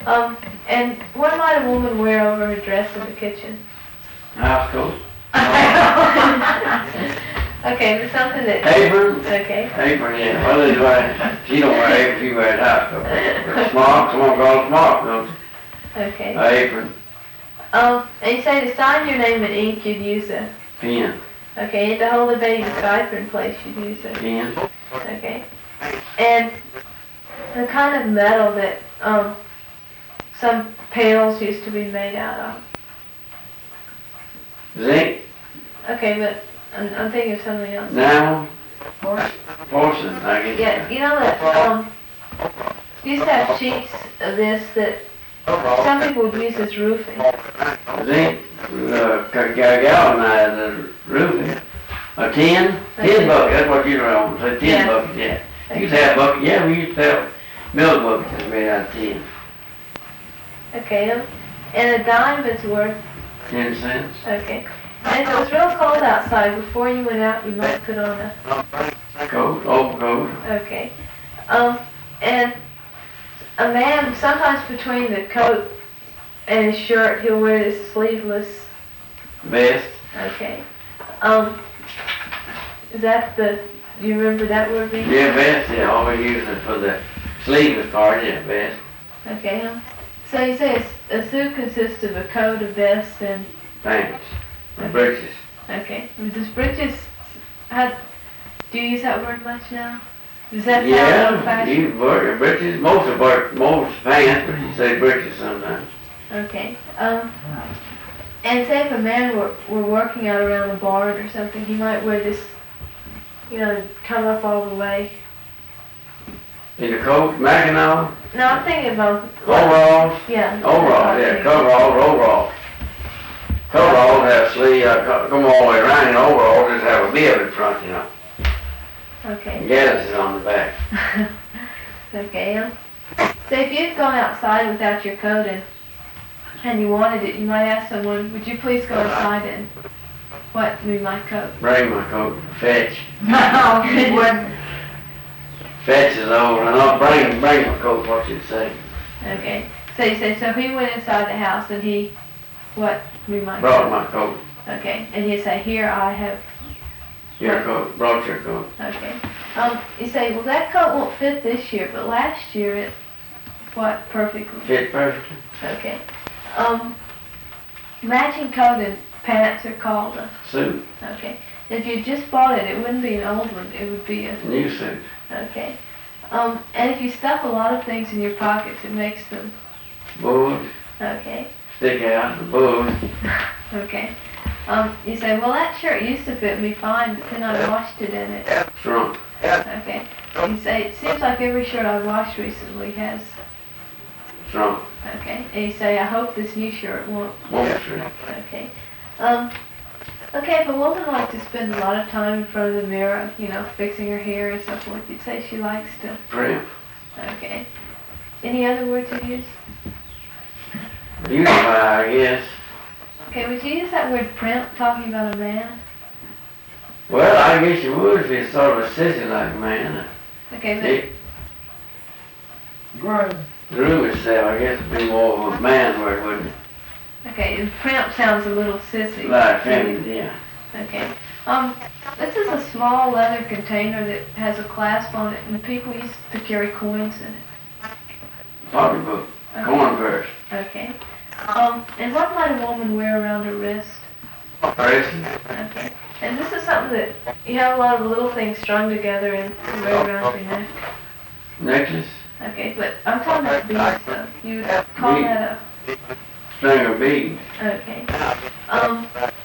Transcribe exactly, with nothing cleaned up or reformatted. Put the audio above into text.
Um, and what might a woman wear over her dress in the kitchen? House coat. Okay, but something that... Apron. Okay. Apron, yeah. Well, they wear, she don't wear apron, she wears house coat. But smock, someone calls smock, don't you? Okay. A apron. Um, and you say to sign your name in ink, you'd use a... Pen. Okay, and to hold a baby's diaper in place, you'd use a... Pen. Okay. And the kind of metal that um, some pails used to be made out of. Zinc. Okay, but I'm, I'm thinking of something else. Enamel. Porcelain, I guess. Yeah, you know that um, you used to have sheets of this that some people would use as roofing. Zinc. Uh, galvanized the roofing. A tin. Tin bucket, that's what you know. It's a tin Yeah. bucket, yeah. You used to have bucket, yeah, we used to have milk buckets that made out of tin. Okay, um, and a dime is worth... Ten cents. Okay. And if it was real cold outside, before you went out, you might put on a... Coat, overcoat. Okay. Um, and a man, sometimes between the coat and his shirt, he'll wear this sleeveless... Vest. Okay. Um, is that the... Do you remember that word being? Yeah, vest, yeah, always use it for the sleeveless part, yeah, vest. Okay. Um, so you say a, a suit consists of a coat, a vest, and... Pants. Okay. Breeches. Okay. Does breeches... How, do you use that word much now? Does that sound Yeah, old-fashioned? you work breeches, most of work, most pants, but you say breeches sometimes. Okay. Um, and say if a man were, were working out around the barn or something, he might wear this, you know, come up all the way. In the coat, Mackinac, No, I'm thinking about... overalls, Yeah. overalls, yeah, coveralls, overalls. Coveralls have sleeve, uh, co- come all the way around, and overalls just have a bib in front, you know. Okay. And Gaddis is on the back. Okay. Um, so if you'd gone outside without your coat and and you wanted it, you might ask someone, would you please go inside and what me my coat? Bring my coat, fetch. No, he wouldn't. Fetch is old, and I'll bring, bring my coat, what you'd say. Okay. So you say, so he went inside the house and he, what me my Brought coat? my coat, Okay. And he'd say, here I have, your coat, brought your coat. okay. Um, you say, well that coat won't fit this year, but last year it, what, perfectly? Fit perfectly. Okay. Um, matching coat and pants are called a, Suit, okay. If you just bought it, it wouldn't be an old one, it would be a, new suit. okay. Um, and if you stuff a lot of things in your pockets, it makes them, Board, okay, stick out, the board. okay. Um, you say, well that shirt used to fit me fine, but then I washed it in it. Shrunk. Okay. You say, it seems like every shirt I've washed recently has, Shrunk. okay. And you say, I hope this new shirt won't, Won't shrink. okay. Um, okay, if a woman likes to spend a lot of time in front of the mirror, you know, fixing her hair and so forth, you'd say she likes to, Primp. okay. Any other words you'd use? Beautify, I guess. Okay, would you use that word primp talking about a man? Well, I guess you would if you're sort of a sissy like man. Okay, but, It Great. grew itself, I guess it'd be more of a man word, wouldn't it? okay, and primp sounds a little sissy. Like feminine, yeah. Okay. Um, this is a small leather container that has a clasp on it, and people used to carry coins in it. Pocketbook, Okay. corn purse, Okay. Um, and what might a woman wear around her wrist? bracelet, Okay. And this is something that you have a lot of little things strung together and you wear around your neck. necklace, Okay, but I'm talking about beads though. You would call Bead. that string of beads. a, okay. Um,